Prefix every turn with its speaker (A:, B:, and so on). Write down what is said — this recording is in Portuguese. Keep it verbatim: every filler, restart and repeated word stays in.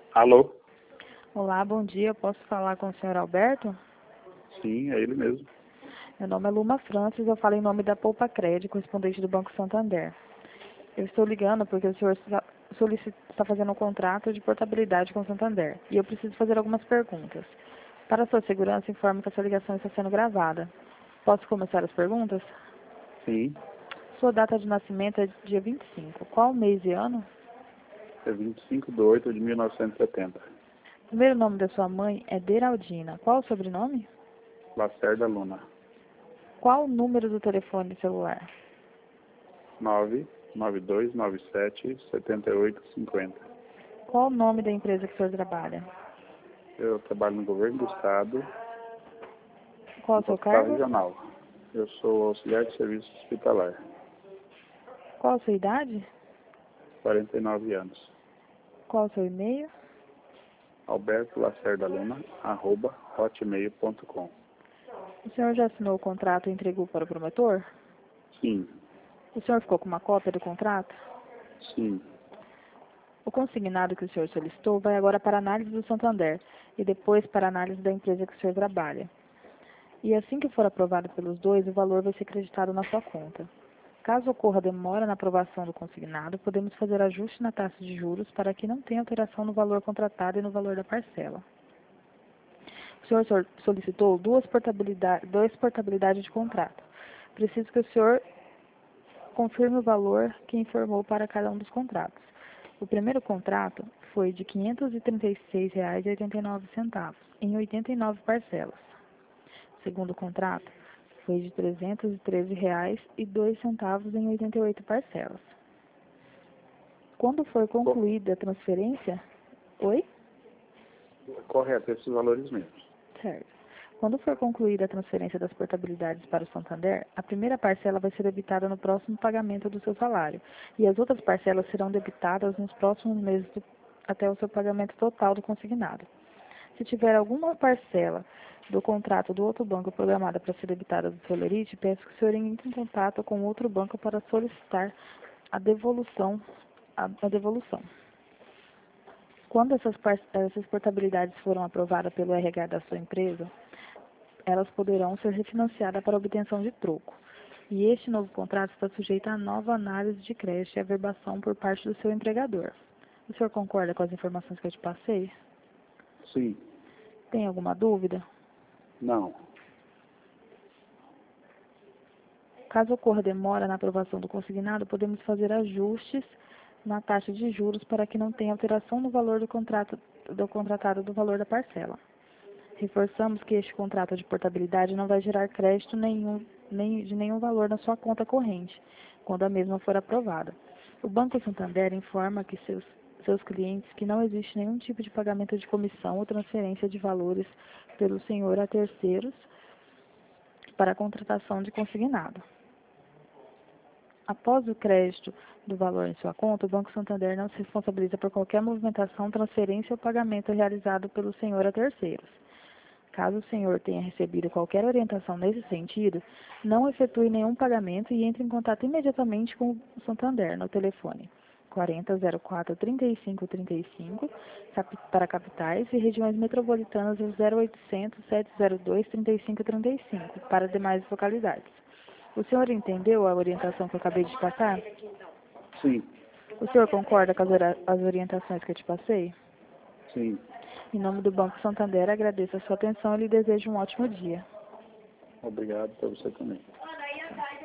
A: Alô?
B: Olá, bom dia. Eu posso falar com o senhor Alberto?
A: Sim, é ele mesmo.
B: Meu nome é Luma Francis, eu falo em nome da Poupa Cred, correspondente do Banco Santander. Eu estou ligando porque o senhor está solicita- está fazendo um contrato de portabilidade com o Santander e eu preciso fazer algumas perguntas. Para sua segurança, informo que essa ligação está sendo gravada. Posso começar as perguntas?
A: Sim,
B: Sua data de nascimento é dia vinte e cinco. Qual mês e ano?
A: é vinte e cinco de oito de mil novecentos e setenta.
B: O primeiro nome da sua mãe é Deraldina. Qual o sobrenome?
A: Lacerda Luna.
B: Qual o número do telefone celular?
A: nove nove dois nove sete sete oito cinco zero.
B: Qual o nome da empresa que o senhor trabalha?
A: Eu trabalho no governo do estado,
B: Qual o
A: no
B: seu
A: hospital
B: cargo?
A: regional. Eu sou auxiliar de serviço hospitalar,
B: Qual a sua idade?
A: quarenta e nove anos.
B: Qual o seu e-mail?
A: Alberto Lacerda Luna, arroba hotmail ponto com.
B: O senhor já assinou o contrato e entregou para o promotor?
A: Sim,
B: O senhor ficou com uma cópia do contrato?
A: sim,
B: O consignado que o senhor solicitou vai agora para a análise do Santander e depois para a análise da empresa que o senhor trabalha. E assim que for aprovado pelos dois, o valor vai ser creditado na sua conta. Caso ocorra demora na aprovação do consignado, podemos fazer ajuste na taxa de juros para que não tenha alteração no valor contratado e no valor da parcela. O senhor sol- solicitou duas portabilidade, duas portabilidades de contrato. Preciso que o senhor confirme o valor que informou para cada um dos contratos. O primeiro contrato foi de quinhentos e trinta e seis reais e oitenta e nove centavos, em oitenta e nove parcelas. O segundo contrato foi de trezentos e treze reais e dois centavos em oitenta e oito parcelas. Quando for
A: Co-
B: concluída a transferência... Oi?
A: correto, esses valores mesmos.
B: Certo. Quando for concluída a transferência das portabilidades para o Santander, a primeira parcela vai ser debitada no próximo pagamento do seu salário e as outras parcelas serão debitadas nos próximos meses do- até o seu pagamento total do consignado. Se tiver alguma parcela do contrato do outro banco programada para ser debitada do seu lerite, peço que o senhor entre em contato com outro banco para solicitar a devolução. A, a devolução. Quando essas, par- essas portabilidades foram aprovadas pelo R H da sua empresa, elas poderão ser refinanciadas para obtenção de troco. E este novo contrato está sujeito a nova análise de crédito e averbação por parte do seu empregador. O senhor concorda com as informações que eu te passei?
A: Sim,
B: Tem alguma dúvida?
A: não.
B: Caso ocorra demora na aprovação do consignado, podemos fazer ajustes na taxa de juros para que não tenha alteração no valor do contrato do contratado do valor da parcela. Reforçamos que este contrato de portabilidade não vai gerar crédito nenhum, nem, de nenhum valor na sua conta corrente, quando a mesma for aprovada. O Banco Santander informa que seus, seus clientes que não existe nenhum tipo de pagamento de comissão ou transferência de valores pelo senhor a terceiros para a contratação de consignado. Após o crédito do valor em sua conta, o Banco Santander não se responsabiliza por qualquer movimentação, transferência ou pagamento realizado pelo senhor a terceiros. Caso o senhor tenha recebido qualquer orientação nesse sentido, não efetue nenhum pagamento e entre em contato imediatamente com o Santander no telefone quarenta, zero quatro, trinta e cinco, trinta e cinco cap- para capitais e regiões metropolitanas e zero oitocentos, setecentos e dois, trinta e cinco, trinta e cinco para demais localidades. O senhor entendeu a orientação que eu acabei de passar?
A: Sim,
B: O senhor concorda com as, ora- as orientações que eu te passei?
A: sim.
B: Em nome do Banco Santander, agradeço a sua atenção e lhe desejo um ótimo dia.
A: Obrigado para você também.